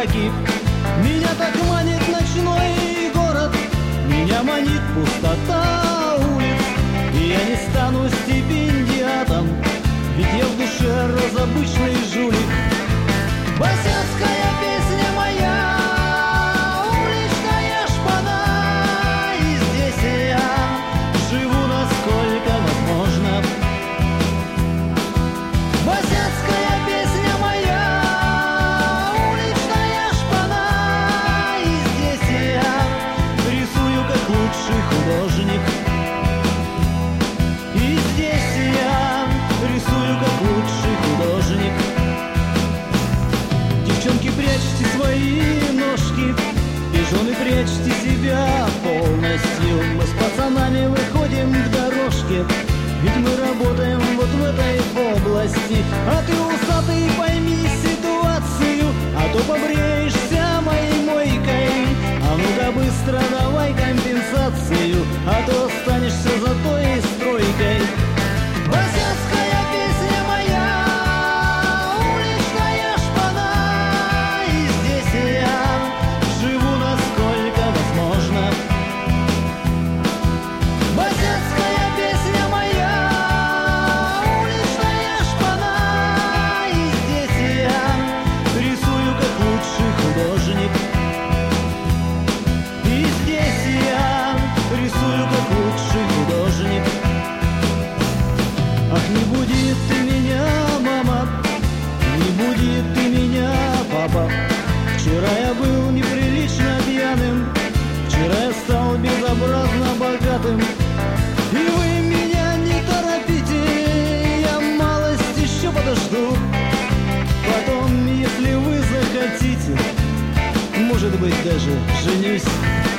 зеваки. Меня так манит ночной город, меня манит пустота улиц. И я не стану стипендиатом, ведь я в душе разобычный жулик. Босяцкая песня моя, уличная шпана, и здесь я живу насколько возможно. Босяцкая песня моя, уличная шпана, и здесь я рисую как лучший художник. И здесь я рисую как лучший художник. Девчонки, прячьте свои ножки, и жены, прячьте себя полностью. Мы с пацанами выходим к дорожке, ведь мы работаем вот в этой области. А ты, усатый, пойми ситуацию, а то побреешься моей мойкой. А ну-ка быстро давай компенсацию, а то останешься за той стройкой. Босяцкая песня моя, уличная шпана, и здесь я живу насколько возможно. Босяцкая песня моя, уличная шпана, и здесь я рисую как лучший художник. И здесь я рисую как лучший художник. Ах, не буди ты меня, мама, не буди ты меня, папа. Вчера я был неприлично пьяным, вчера я стал безобразно богатым. И вы меня не торопите, я малость еще подожду. Потом, если вы захотите, может быть, даже женюсь.